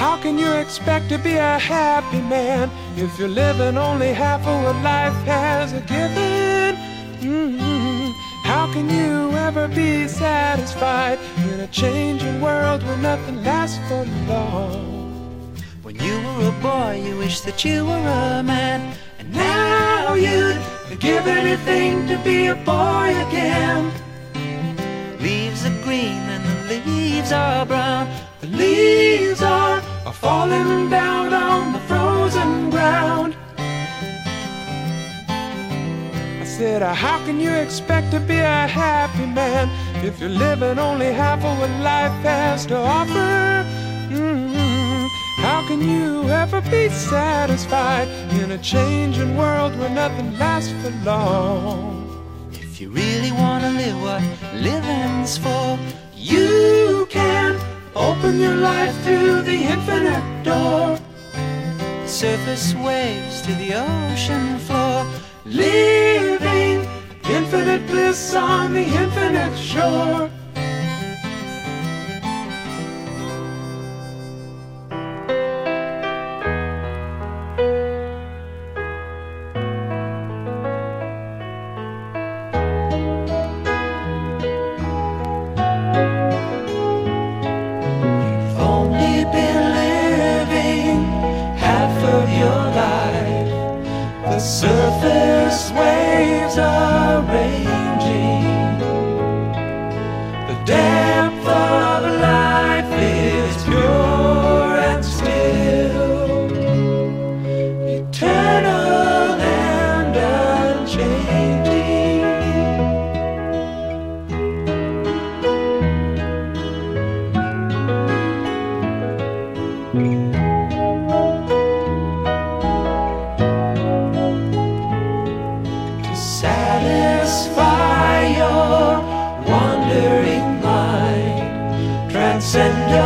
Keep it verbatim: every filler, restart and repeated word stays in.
How can you expect to be a happy man if you're living only half of what life has given? Mm-hmm. How can you ever be satisfied in a changing world where nothing lasts for long? When you were a boy, you wished that you were a man, and now you'd give anything to be a boy again. Leaves are green and the leaves are brown. The leaves are, are falling down on the frozen ground. I said, uh, how can you expect to be a happy man if you're living only half of what life has to offer? Mm-hmm. How can you ever be satisfied in a changing world where nothing lasts for long? If you really want to live what living's for, you can open your life through the infinite door. Surface waves to the ocean floor, living infinite bliss on the infinite shore. The surface waves are ranging. The depth of life is pure and still, eternal and unchanging. Satisfy your wandering mind, transcend your